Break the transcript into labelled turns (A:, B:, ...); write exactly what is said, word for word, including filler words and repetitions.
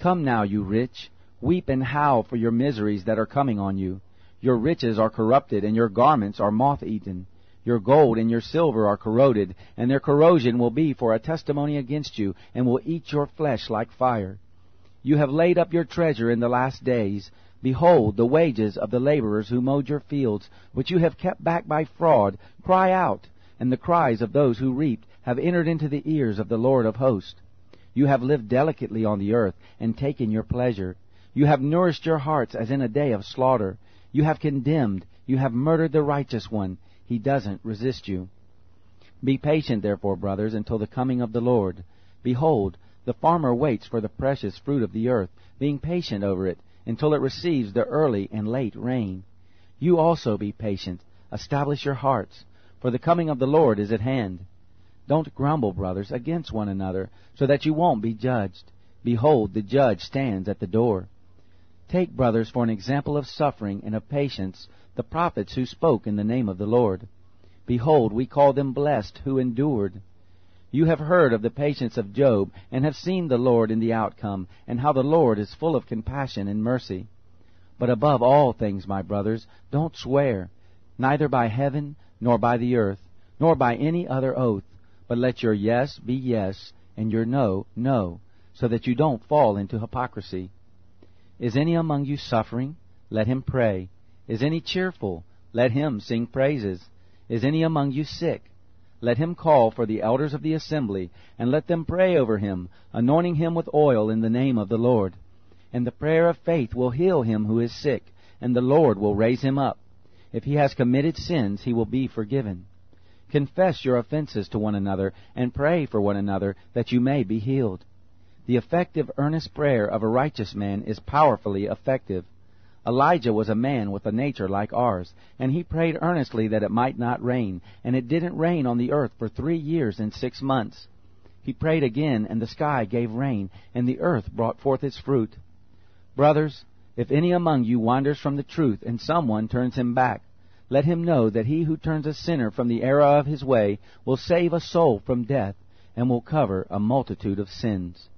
A: Come now, you rich, weep and howl for your miseries that are coming on you. Your riches are corrupted, and your garments are moth-eaten. Your gold and your silver are corroded, and their corrosion will be for a testimony against you, and will eat your flesh like fire. You have laid up your treasure in the last days. Behold, the wages of the laborers who mowed your fields, which you have kept back by fraud, cry out, and the cries of those who reaped have entered into the ears of the Lord of hosts. You have lived delicately on the earth, and taken your pleasure. You have nourished your hearts as in a day of slaughter. You have condemned, you have murdered the righteous one. He doesn't resist you. Be patient, therefore, brothers, until the coming of the Lord. Behold, the farmer waits for the precious fruit of the earth, being patient over it, until it receives the early and late rain. You also be patient. Establish your hearts, for the coming of the Lord is at hand. Don't grumble, brothers, against one another, so that you won't be judged. Behold, the judge stands at the door. Take, brothers, for an example of suffering and of patience, the prophets who spoke in the name of the Lord. Behold, we call them blessed who endured. You have heard of the patience of Job, and have seen the Lord in the outcome, and how the Lord is full of compassion and mercy. But above all things, my brothers, don't swear, neither by heaven, nor by the earth, nor by any other oath, but let your yes be yes, and your no, no, so that you don't fall into hypocrisy. Is any among you suffering? Let him pray. Is any cheerful? Let him sing praises. Is any among you sick? Let him call for the elders of the assembly, and let them pray over him, anointing him with oil in the name of the Lord. And the prayer of faith will heal him who is sick, and the Lord will raise him up. If he has committed sins, he will be forgiven. Confess your offenses to one another, and pray for one another, that you may be healed. The effective, earnest prayer of a righteous man is powerfully effective. Elijah was a man with a nature like ours, and he prayed earnestly that it might not rain, and it didn't rain on the earth for three years and six months. He prayed again, and the sky gave rain, and the earth brought forth its fruit. Brothers, if any among you wanders from the truth, and someone turns him back, let him know that he who turns a sinner from the error of his way will save a soul from death, and will cover a multitude of sins.